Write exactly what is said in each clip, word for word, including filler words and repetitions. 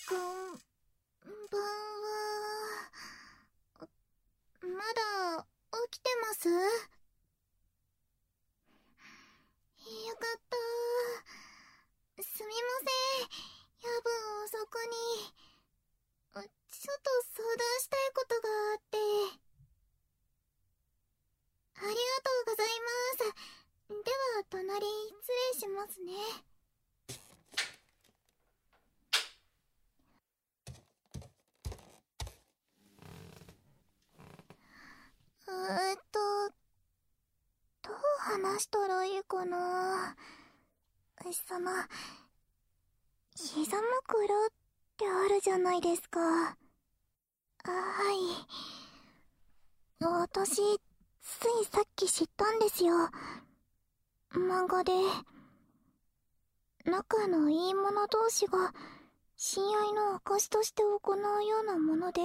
こんばんは。まだ起きてます？よかった。すみません、夜分遅くに。ちょっと相談したいことがあって。ありがとうございます。では隣失礼しますね。えっとどう話したらいいかな。その膝枕ってあるじゃないですか。あ、はい。私ついさっき知ったんですよ。漫画で仲のいい者同士が親愛の証として行うようなもので、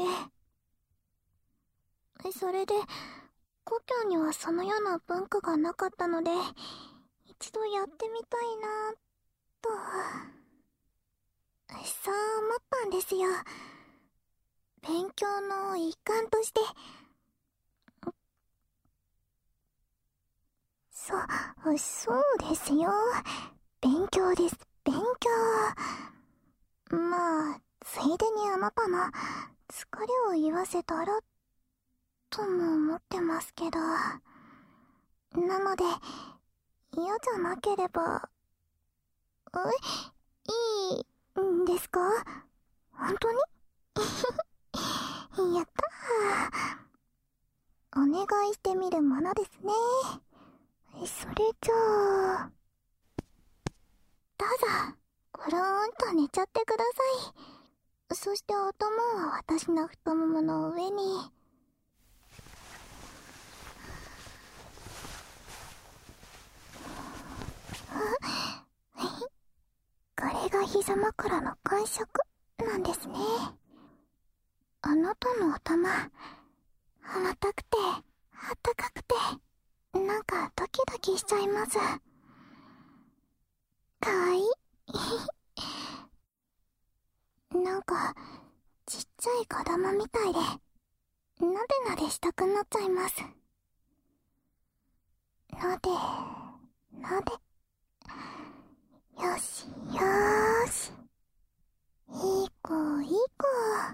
それで故郷にはそのような文化がなかったので、一度やってみたいなとそう思ったんですよ。勉強の一環として。そ、そうですよ。勉強です、勉強。まあ、ついでにあなたの疲れを言わせたら、とも思ってますけど。なので、嫌じゃなければ、え、いいんですか？本当に？やったー。お願いしてみるものですね。それじゃあ、どうぞ、ゴローンと寝ちゃってください。そして頭は私の太ももの上に。これが膝枕の感触なんですね。あなたの頭、重たくて、あったかくて、なんかドキドキしちゃいます。かわいい。なんか、ちっちゃい子供みたいで、なでなでしたくなっちゃいます。なで、なで。よしよーし。いい子いい子。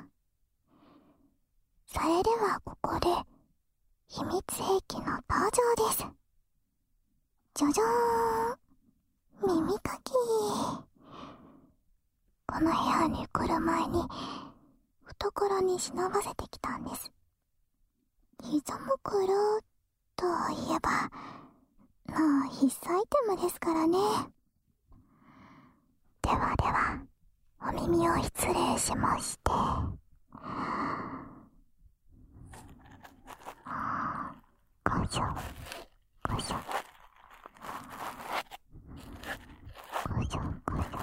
それではここで秘密兵器の登場です。じゃじゃーん、耳かき。この部屋に来る前に懐に忍ばせてきたんです。膝枕といえばもう必須アイテムですからね。ではでは、お耳を失礼しまして。こしょ、こしょ。こしょ、こしょ。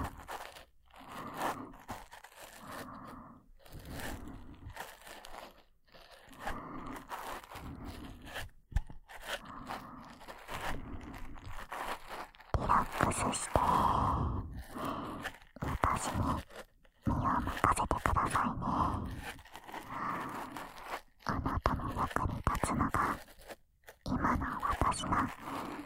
リラックスして、私に身を任せてくださいね。あなたの役に立つのが今の私の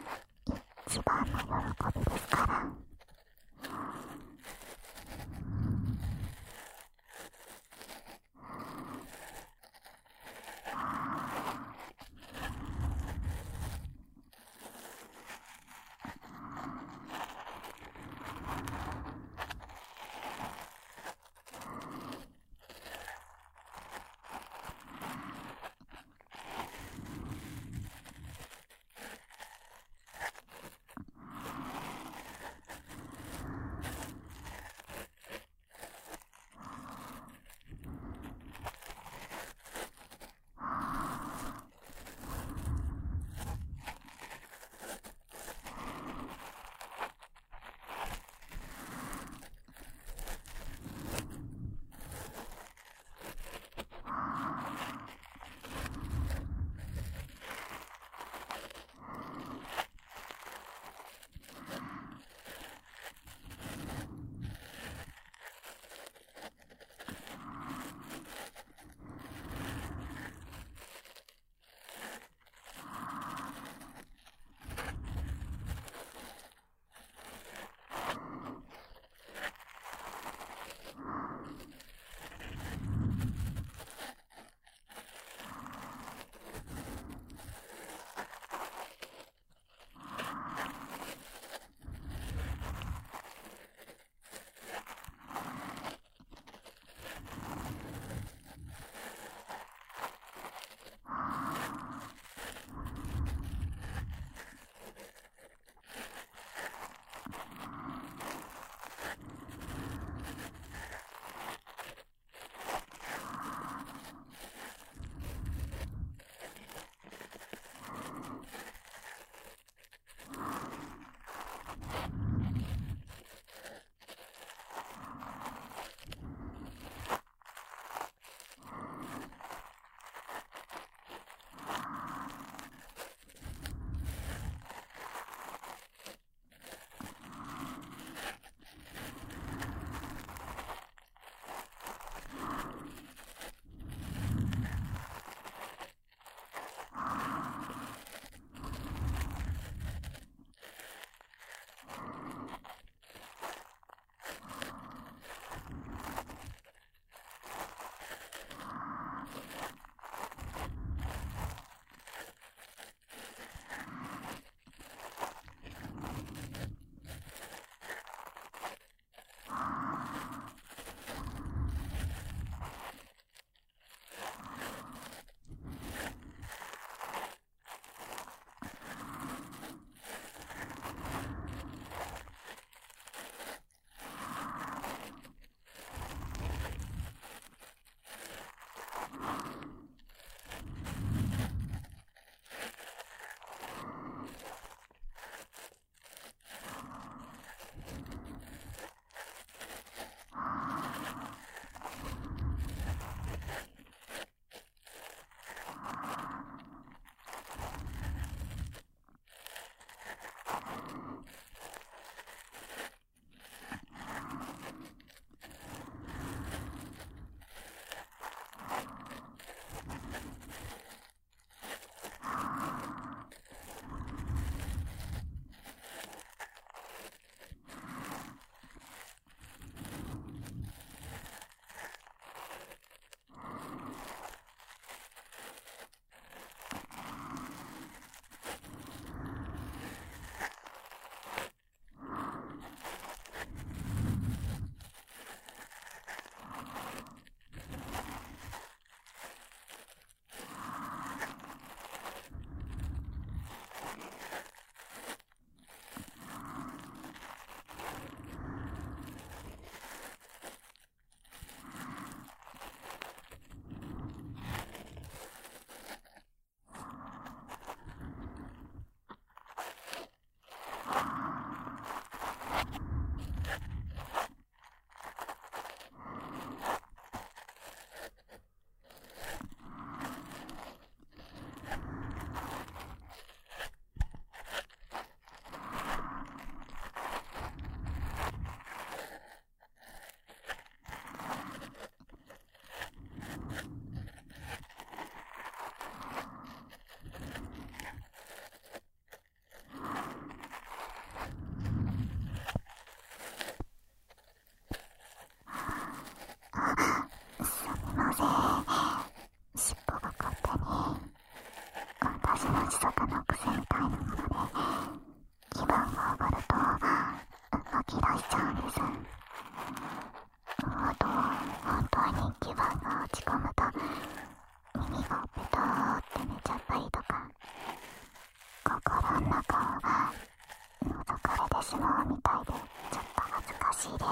しいです。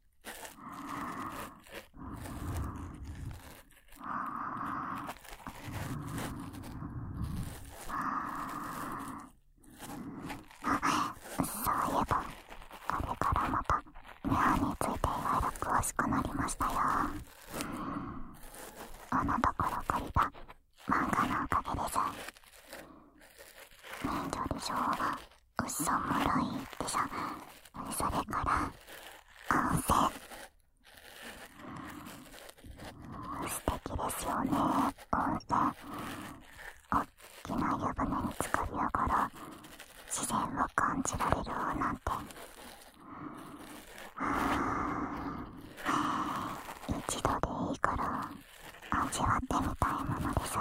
そういえばあれからまたミャアについていろいろ詳しくなりましたよ。あなたから借りた漫画のおかげです。人魚でしょ、うっそもろいでしょ、それから温泉、素敵ですよね。温泉、おっきな湯船に浸かりながら自然を感じられるなんて、一度でいいから味わってみたいものです。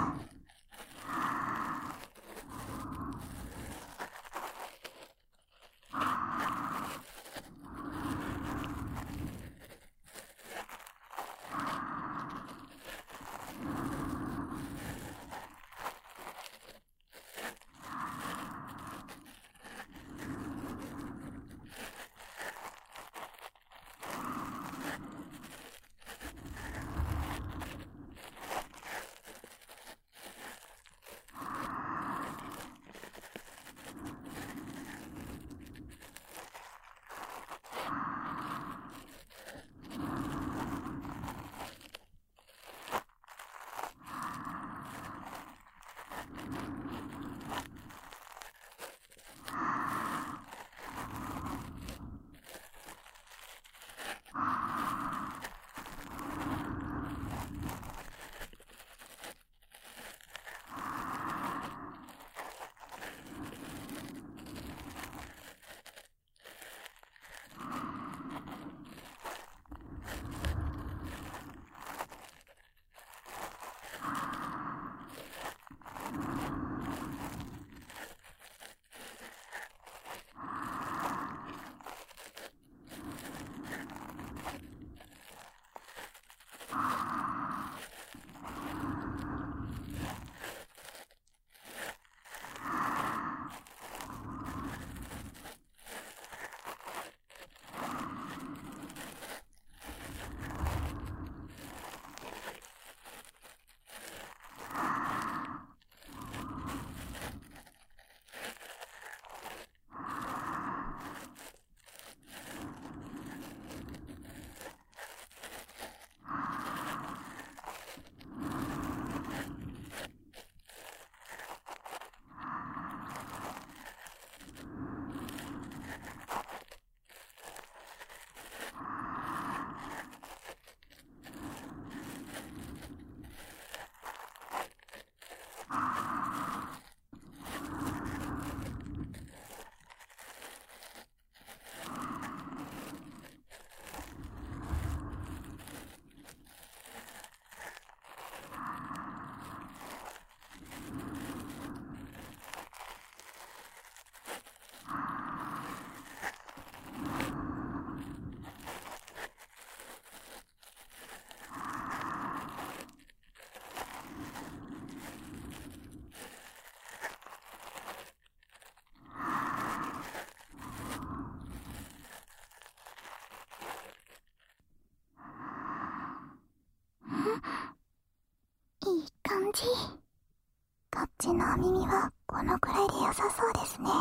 いい感じ。こっちのお耳はこのくらいで良さそうですね。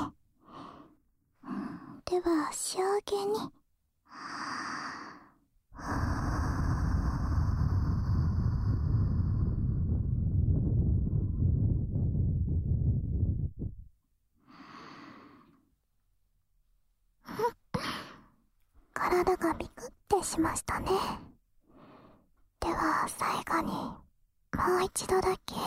では仕上げに体がビクってしましたね。では最後にもう一度だけ。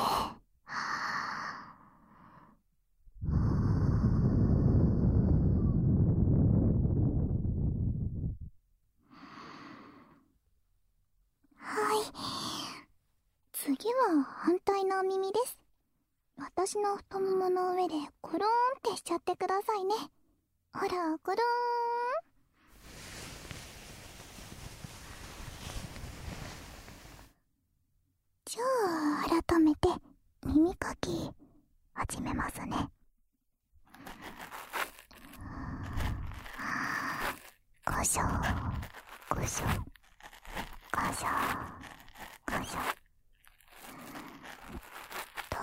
はい、次は反対のお耳です。私の太ももの上でコローンってしちゃってくださいね。ほら、コローン。じゃあ改めて耳かき始めますね。コごしょごしょごしょごしょと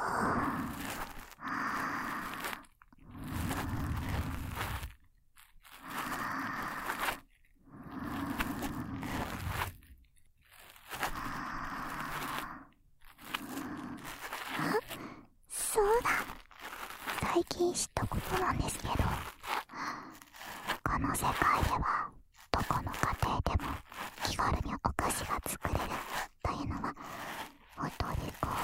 そうだ、最近知ったことなんですけど、この世界ではどこの家庭でも気軽にお菓子が作れるというのは本当ですか？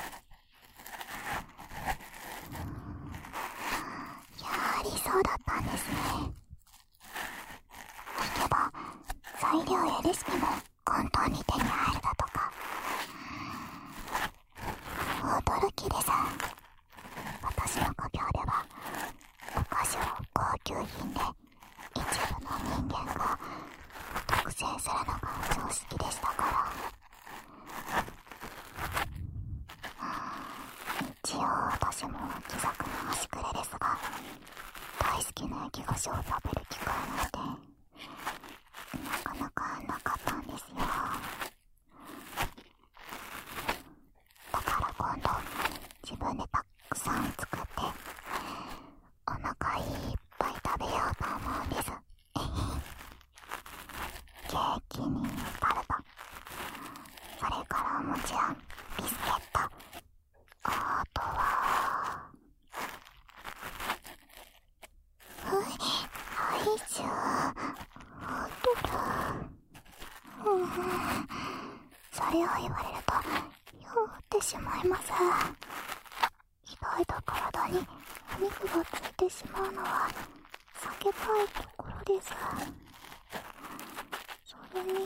やはりそうだったんですね。聞けば材料やレシピも簡単に手に入るだとか。驚きです。私の故郷ではお菓子は高級品で、一部の人間が独占するのが常識でしたから。一応私も気さくな端くれですが、大好きな焼き菓子を食べる機会なんてなかなかなかったんですよ。だから今度自分でたくさん作ってお腹いっぱい食べようと思うんです。ケーキにタルト、それからもちろんビスケット、あとはアイス、あとだ、うん、それを言われると酔ってしまいます。鍛えた体にお肉がついてしまうのは避けたいところです。それに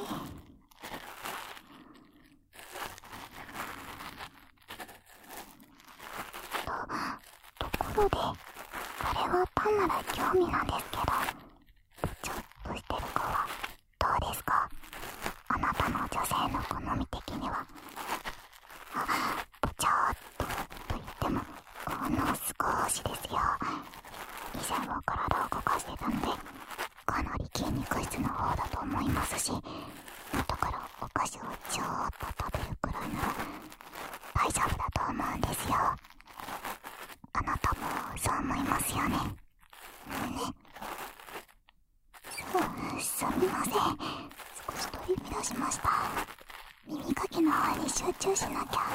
と、ところでこれは単なる興味なんですけど、ちょっとしてる子はどうですか？あなたの女性の好み的には。あ、ぽちょーっとと言ってもほんの少しですよ。以前は体を動かしてたのでかなり筋肉質の方だと思いますし、後からお菓子をちょーっと食べるくらいなら大丈夫だと思うんですよ。あなたもそう思いますよね。ね。す、すみません。少し取り乱しました。耳かきの方に集中しなきゃ。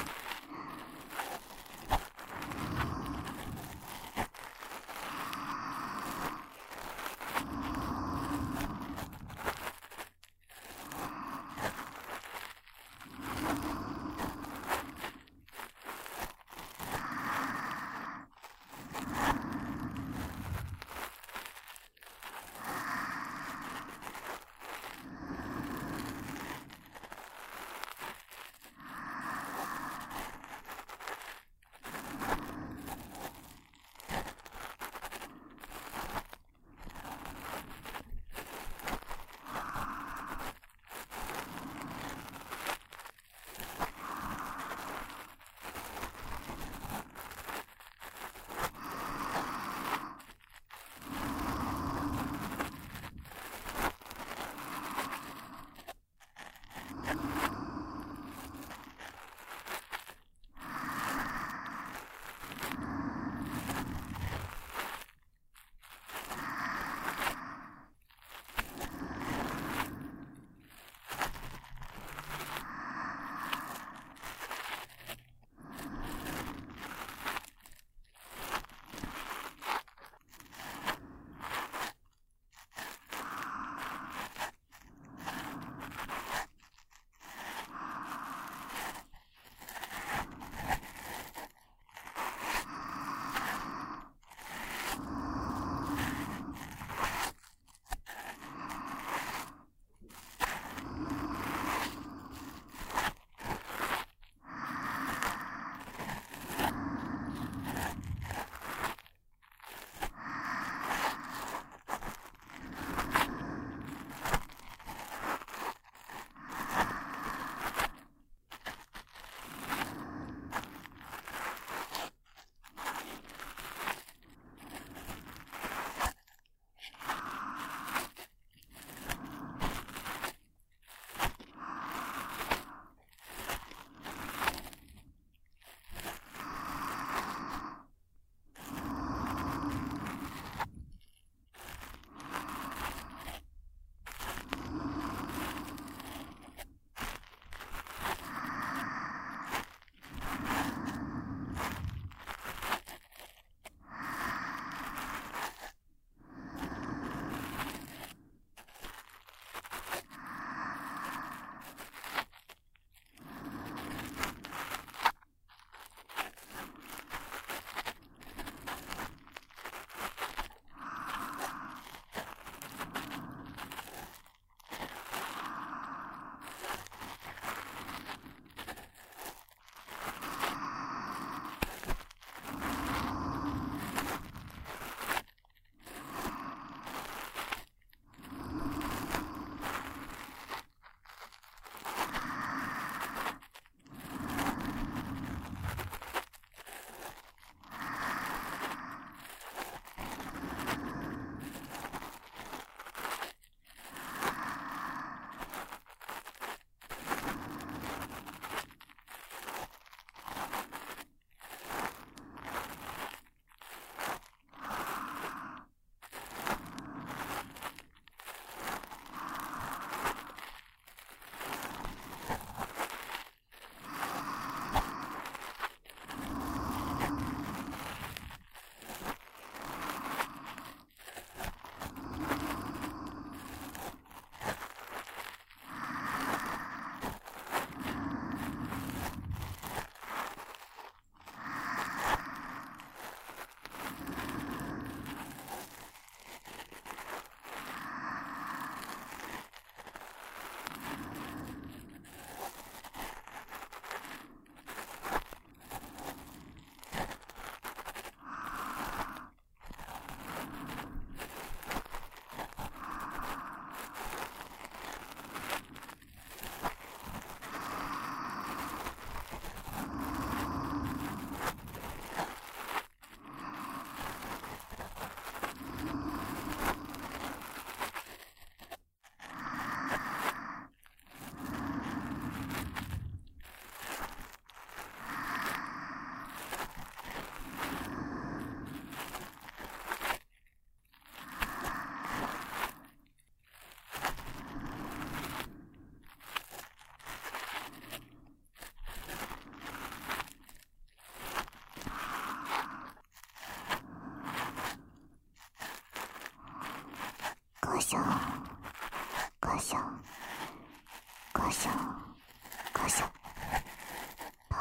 しょゴショゴショと、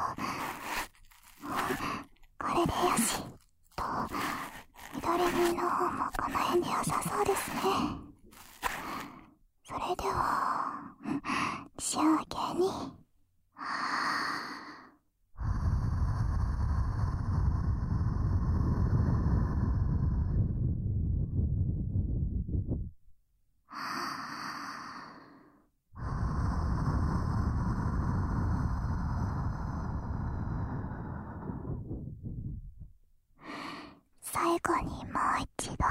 これでよしと、緑耳の方もこの辺で良さそうですね。それでは仕上げに最後にもう一度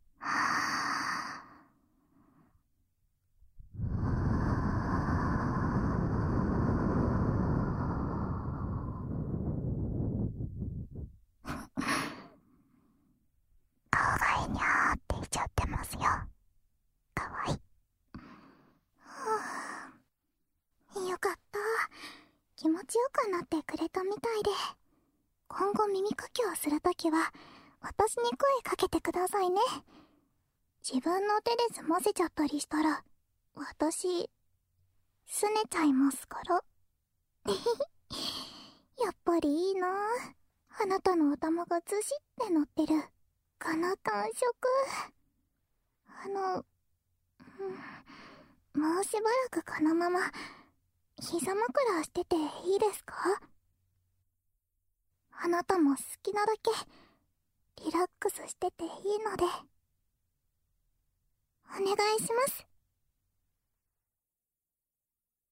顔がいにゃーって言っちゃってますよ。かわいい。はあ、よかった。気持ちよくなってくれたみたいで、今後耳かきをするときは私に声かけてくださいね。自分の手で済ませちゃったりしたら私すねちゃいますからやっぱりいいなあなたの頭がずしって乗ってるこの感触。あの、うん、もうしばらくこのまま膝枕してていいですか？あなたも好きなだけリラックスしてていいのでお願いします。